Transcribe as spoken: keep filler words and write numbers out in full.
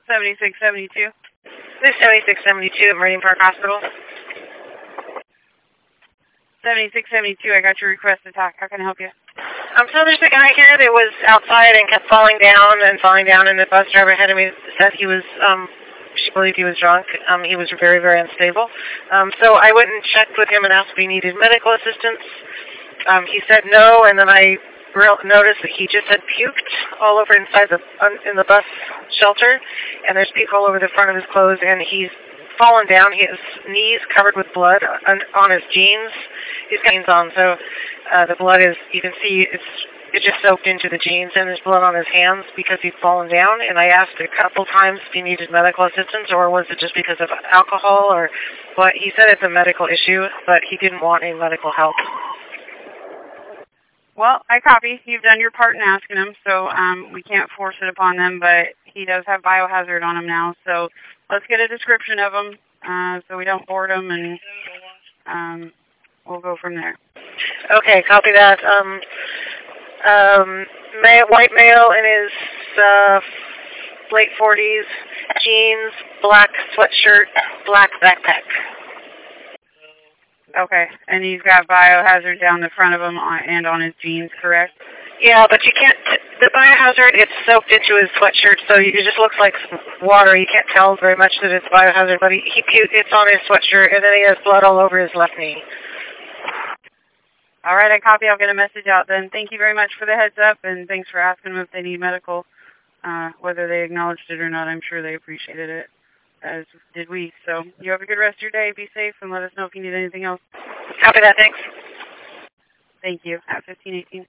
seventy-six seventy-two. This is seventy-six seventy-two at Meridian Park Hospital. seventy-six seventy-two, I got your request to talk. How can I help you? Um, so there's a guy here that was outside and kept falling down and falling down, and the bus driver ahead of me said he was, um, she believed he was drunk. Um, he was very, very unstable. Um, so I went and checked with him and asked if he needed medical assistance. Um, he said no, and then I real, noticed that he just had puked all over inside the, um, in the bus shelter, and there's puke all over the front of his clothes, and he's fallen down. His knees covered with blood on, on his jeans. He's got jeans on, so uh, the blood is, you can see it's it just soaked into the jeans, and there's blood on his hands because he's fallen down. And I asked a couple times if he needed medical assistance, or was it just because of alcohol, or what. He said it's a medical issue, but he didn't want any medical help. Well, I copy. You've done your part in asking him, so um, we can't force it upon them, but he does have biohazard on him now, so let's get a description of him uh, so we don't board him, and um, we'll go from there. Okay, copy that. Um, um, male, white male in his uh, late forties, jeans, black sweatshirt, black backpack. Okay, and he's got biohazard down the front of him on, and on his jeans, correct? Yeah, but you can't, the biohazard gets soaked into his sweatshirt, so it just looks like water. You can't tell very much that it's biohazard, but he, he puked, it's on his sweatshirt, and then he has blood all over his left knee. All right, I copy. I'll get a message out then. Thank you very much for the heads up, and thanks for asking them if they need medical. Uh, whether they acknowledged it or not, I'm sure they appreciated it, as did we. So you have a good rest of your day. Be safe, and let us know if you need anything else. Copy that. Thanks. Thank you. At fifteen eighteen.